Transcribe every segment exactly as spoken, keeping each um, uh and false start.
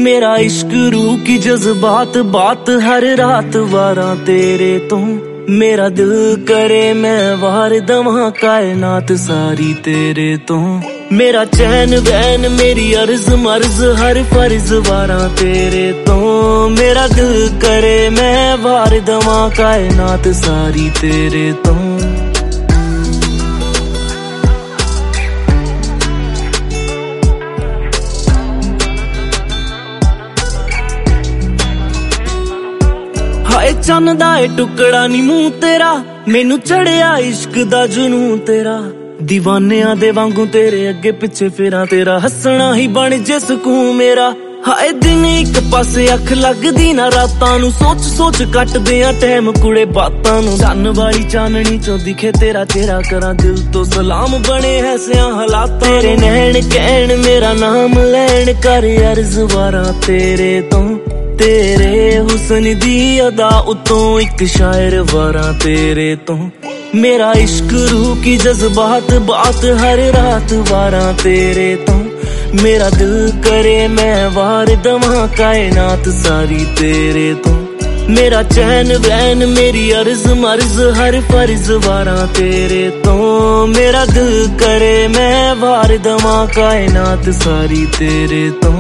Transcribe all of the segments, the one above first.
मेरा इश्क रूह की जज्बात बात हर रात वारा तेरे तो। मेरा दिल करे मैं वार दवा कायनात सारी तेरे तो। मेरा चैन बैन मेरी अर्ज मर्ज हर फर्ज वारा तेरे तो। मेरा दिल करे मैं वार दवा कायनात सारी तेरे तो। हाय चन्न दा ए टुकड़ा नी मूंह तेरा, मैनू चढ़िया इश्क दा जुनून तेरा। दीवानिया दे वांगू तेरे अगे पिछे फिरा, तेरा हसना ही बन जे सुकून मेरा। हाय दिन एक पासे अख लगदी ना रातां नू, सोच सोच कटदे आ टैम कुड़े बातां नू। चन्न वाली चाननी चो दिखे तेरा चेहरा, करा दिल तो सलाम बने ऐसिया हालात। तेरे नैन कहन मेरा नाम लैन कर अर्ज वारा तेरे तो। तेरे हुस्न दी अदा उतों एक शायर वारा तेरे तो। मेरा इश्क रूह की जज्बात बात हर रात वारा तेरे तो। मेरा दिल करे मैं वार दवा कायनात सारी तेरे तो। मेरा चैन बैन मेरी अर्ज मर्ज हर फर्ज वारा तेरे तो। मेरा दिल करे मैं वार दवा कायनात सारी तेरे तो।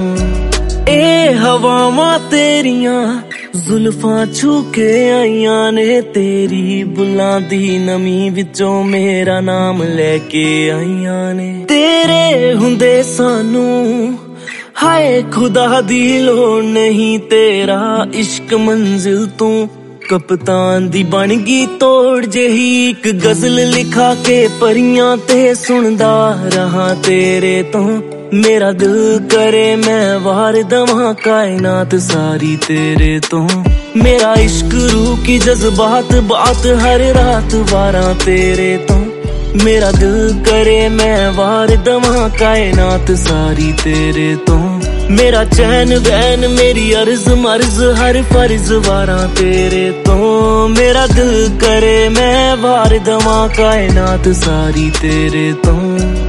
ए हवावां तेरियां जुल्फां छू के आईयां ने, तेरी बुलां दी नमी विचों मेरा नाम लेके आईयां ने। तेरे हुंदे सानू हाय खुदा दी लोड़ नहीं, तेरा इश्क मंजिल तू कप्तान दी बन गई तोड़ जेही। एक गजल लिखा के परियां ते सुनदा रहा तेरे तो। मेरा दिल करे मैं वार दवा कायनात सारी तेरे तो। मेरा इश्क रूह की जज्बात बात हर रात वारा तेरे तो। मेरा दिल करे मैं वार दवा कायनात सारी तेरे तो। मेरा चैन बैन मेरी अर्ज मर्ज हर फर्ज वारा तेरे तो। मेरा दिल करे मैं वार दवा कायनात सारी तेरे तो।